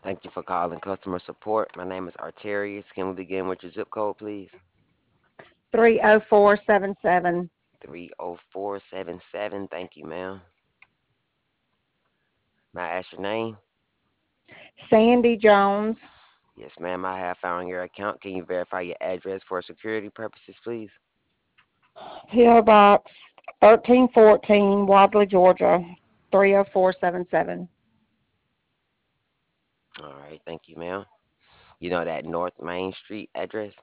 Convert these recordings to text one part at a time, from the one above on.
Thank you for calling customer support. My name is Arterius. Can we begin with your zip code, please? 30477. 30477. Thank you, ma'am. May I ask your name? Sandy Jones, Yes, ma'am. I have found your account. Can you verify your address for security purposes, please? P.O. Box 1314, Wadley, Georgia, 30477. All right. Thank you, ma'am. You know that North Main Street address?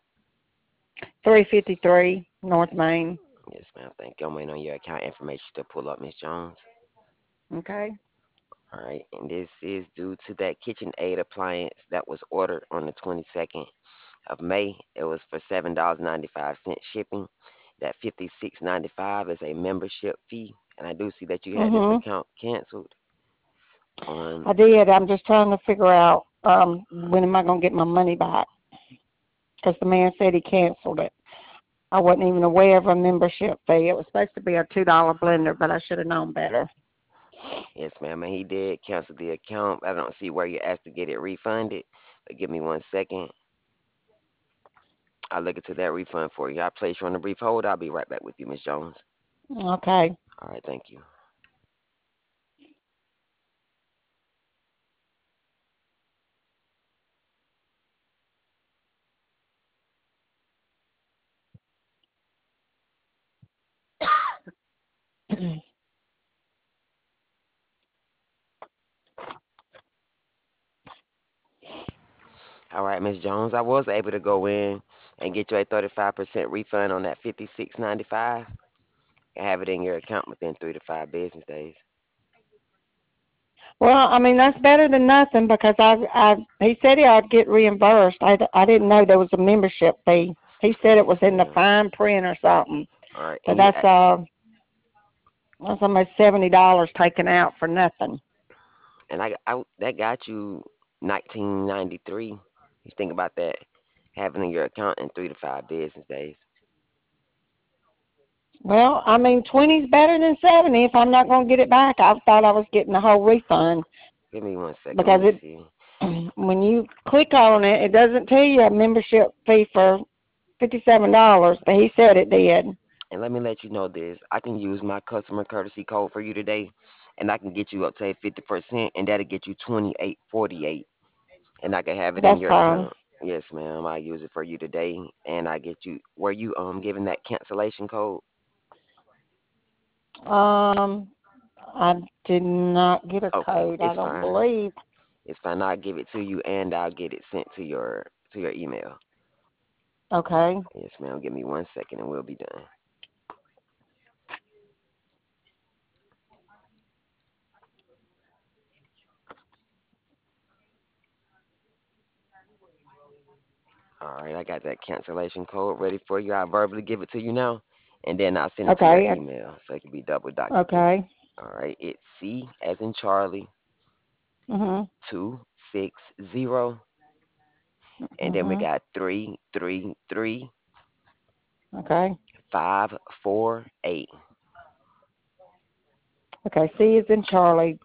353 North Main. Yes, ma'am. Thank you. I'm waiting on your account information to pull up, Miss Jones. Okay. All right. And this is due to that KitchenAid appliance that was ordered on the 22nd of May. It was for $7.95 shipping. That 56.95 is a membership fee. And I do see that you had this Mhm. account canceled on. I did. I'm just trying to figure out when am I going to get my money back? Because the man said he canceled it. I wasn't even aware of a membership fee. It was supposed to be a $2 blender, but I should have known better. Yes, ma'am. And he did cancel the account. I don't see where you asked to get it refunded. But give me 1 second. I'll look into that refund for you. I'll place you on a brief hold. I'll be right back with you, Miss Jones. Okay. All right. Thank you. All right, Miss Jones. I was able to go in and get you a 35% refund on that 56.95. And have it in your account within 3 to 5 business days. Well, I mean that's better than nothing because he said I'd get reimbursed. I didn't know there was a membership fee. He said it was Yes, in the ma'am. fine print or something. All right, So and you that's almost $70 taken out for nothing. and I that got you 1993. You think about that, having in your account in 3 to 5 business days. Well, I mean 20's better than 70 if I'm not going to get it back. I thought I was getting the whole refund Give me 1 second. Let because me see. when you click on it, it doesn't tell you a membership fee for $57, but he said it did. And let me let you know this. I can use my customer courtesy code for you today, and I can get you up to a 50%, and that'll get you 28.48, and I can have it in That's your fine. account. Yes, ma'am. I use it for you today, and I get you. Were you giving that cancellation code? Um, I did not get a Okay, code. I it's don't fine. believe. It's fine. I'll give it to you, and I'll get it sent to your email. Okay. Yes, ma'am. Give me 1 second, and we'll be done. All right, I got that cancellation code ready for you. I'll verbally give it to you now, and then I'll send it to your Okay. email so it can be double documented. Okay. All right, it's C as in Charlie Mhm. 260, and then we Mhm. got 333 Okay. 548. Okay. C is in Charlie.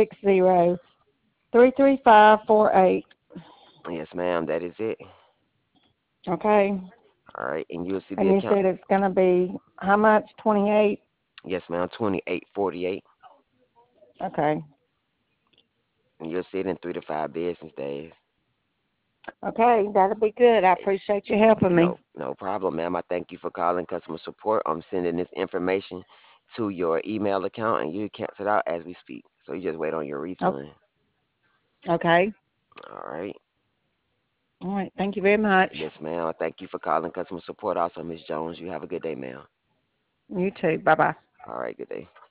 260-33548. Yes, ma'am. That is it. Okay. All right, and you'll see the And you account. said it's gonna be how much? 28. Yes, ma'am. 28.48. Okay. And you'll see it in 3 to 5 business days. Okay. That'll be good. I appreciate you helping me. No problem, ma'am. I thank you for calling customer support. I'm sending this information to your email account, and you cancel it out as we speak. So you just wait on your Oh, refund. okay. All right. All right. Thank you very much. Yes, ma'am. I thank you for calling customer support. Also, Miss Jones, you have a good day, ma'am. You too. Bye bye. All right, good day.